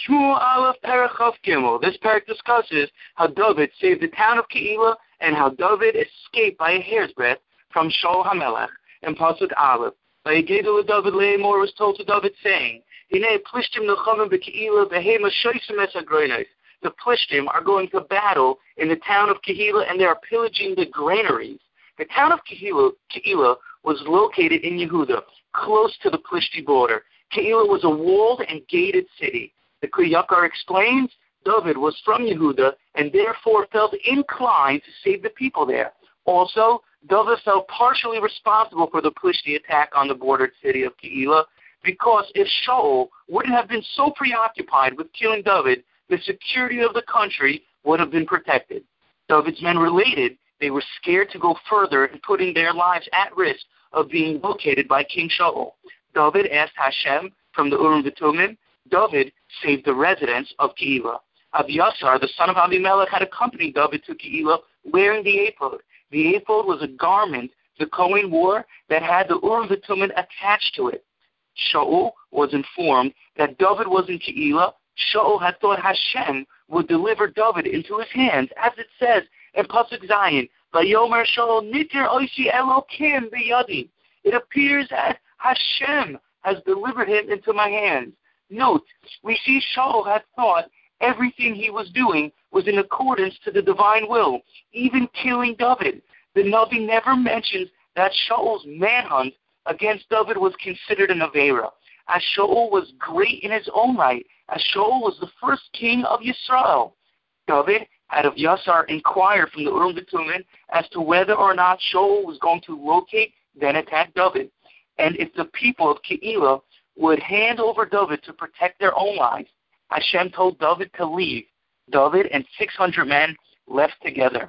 Shmuel Aleph Perek Chav Gimel. This parak discusses how David saved the town of Keilah and how David escaped by a hair's breadth from Shaul HaMelech. And Pasuk Aleph. Vayigedu David Le'emor was told to David, saying, Hinei Plishtim Nilchamim B'Keilah Behema Shoysim Es HaGronos. The Plishtim are going to battle in the town of Keilah, and they are pillaging the granaries. The town of Keilah was located in Yehuda, close to the Plishti border. Keilah was a walled and gated city. The Kli Yakar explains, David was from Yehuda and therefore felt inclined to save the people there. Also, David felt partially responsible for the Plishti attack on the bordered city of Keilah, because if Shaul wouldn't have been so preoccupied with killing David, the security of the country would have been protected. David's men related they were scared to go further in putting their lives at risk of being located by King Shaul. David asked Hashem from the Urim V'Tumim. David saved the residents of Keilah. Abiathar, the son of Abimelech, had accompanied David to Keilah wearing the ephod. The ephod was a garment the Kohen wore that had the Urim V'Tumim attached to it. Shaul was informed that David was in Keilah. Shaul had thought Hashem would deliver David into his hands, as it says in Pasuk Zayin, Vayomer Shaul Nitir Oishi Elokim B'Yadi. It appears that Hashem has delivered him into my hands. Note, we see Shaul had thought everything he was doing was in accordance to the divine will, even killing David. The Navi never mentions that Shaul's manhunt against David was considered an Aveira, as Shaul was great in his own right, as Shaul was the first king of Yisrael. David had Abiathar inquire from the Urim V'Tumim as to whether or not Shaul was going to locate, then attack David, and if the people of Keilah would hand over David to protect their own lives. Hashem told David to leave. David and 600 men left together.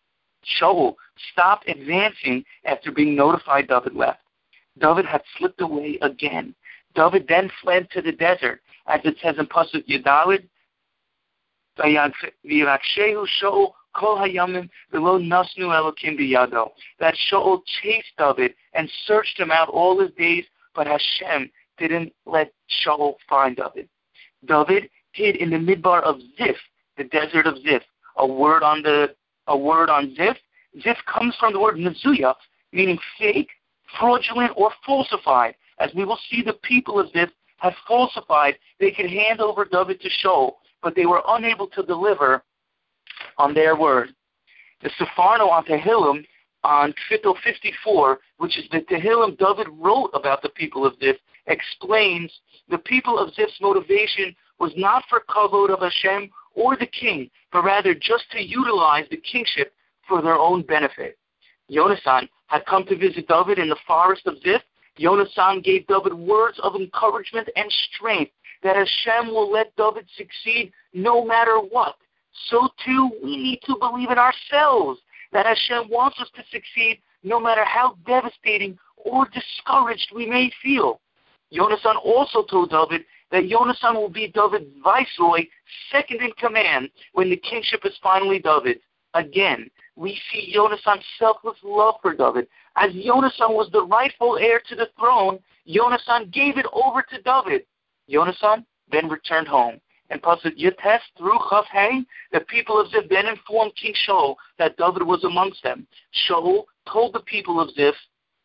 Shaul stopped advancing after being notified David left. David had slipped away again. David then fled to the desert, as it says in Pasuk Yudalid, V'yirakshehu Shaul kol hayamim v'lo nasnu elokim biyado. That Shaul chased David and searched him out all his days, but Hashem didn't let Shaul find David. David hid in the midbar of Ziph, the desert of Ziph. A word on Ziph. Ziph comes from the word mezuyaf, meaning fake, fraudulent, or falsified. As we will see, the people of Ziph had falsified. They could hand over David to Shaul, but they were unable to deliver on their word. The Sefarno on Tehillim, on Kfittel 54, which is the Tehillim David wrote about the people of Ziph, explains the people of Ziph's motivation was not for kavod of Hashem or the king, but rather just to utilize the kingship for their own benefit. Yonasan had come to visit David in the forest of Ziph. Yonasan gave David words of encouragement and strength that Hashem will let David succeed no matter what. So too, we need to believe in ourselves that Hashem wants us to succeed no matter how devastating or discouraged we may feel. Yonasan also told David that Yonasan will be David's viceroy, second in command, when the kingship is finally David's. Again, we see Yonasan's selfless love for David. As Yonasan was the rightful heir to the throne, Yonasan gave it over to David. Yonasan then returned home. And Pasuk Yates through Chav Hey, the people of Ziph then informed King Shaul that David was amongst them. Shaul told the people of Ziph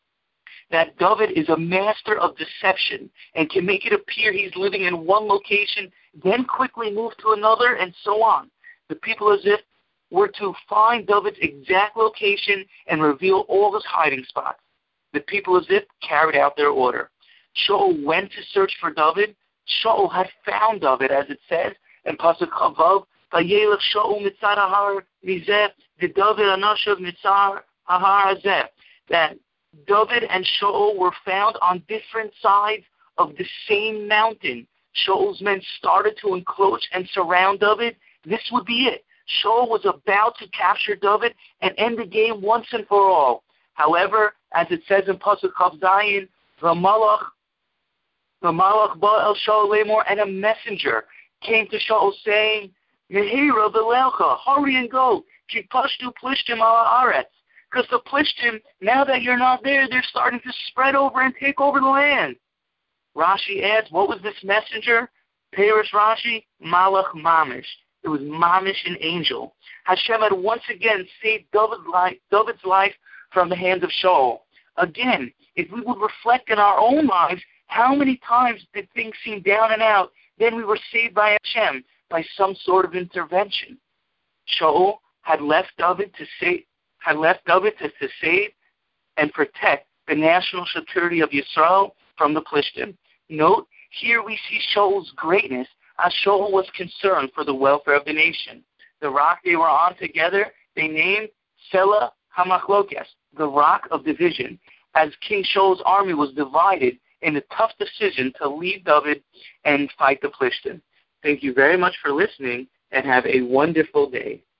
that David is a master of deception and can make it appear he's living in one location, then quickly move to another, and so on. The people of Ziph were to find David's exact location and reveal all his hiding spots. The people of Ziph carried out their order. Shaul went to search for David. Shaul had found David, as it says in Pasuk Chavav, Vayelech Shaul mitzad hahar mizeh v'David anashav mitzad hahar hazeh. That David and Shaul were found on different sides of the same mountain. Shaul's men started to encroach and surround David. This would be it. Shaul was about to capture David and end the game once and for all. However, as it says in Pasuk Chav Zayin, the Malach ba el Shaul lemor, and a messenger came to Shaul saying, Mehira v'lecha, hurry and go, ki pashtu plishtim ala aretz. Because the Plishtim, now that you're not there, they're starting to spread over and take over the land. Rashi adds, what was this messenger? Perish Rashi, Malach Mamish. It was Mamish, an angel. Hashem had once again saved David's life from the hands of Shaul. Again, if we would reflect in our own lives, how many times did things seem down and out, then we were saved by Hashem, by some sort of intervention. Shaul had left David to save and protect the national security of Yisrael from the Plishtim. Note, here we see Shaul's greatness, as Shaul was concerned for the welfare of the nation. The rock they were on together, they named Sela HaMachlokes, the rock of division, as King Shaul's army was divided in a tough decision to leave David and fight the Plishtim. Thank you very much for listening, and have a wonderful day.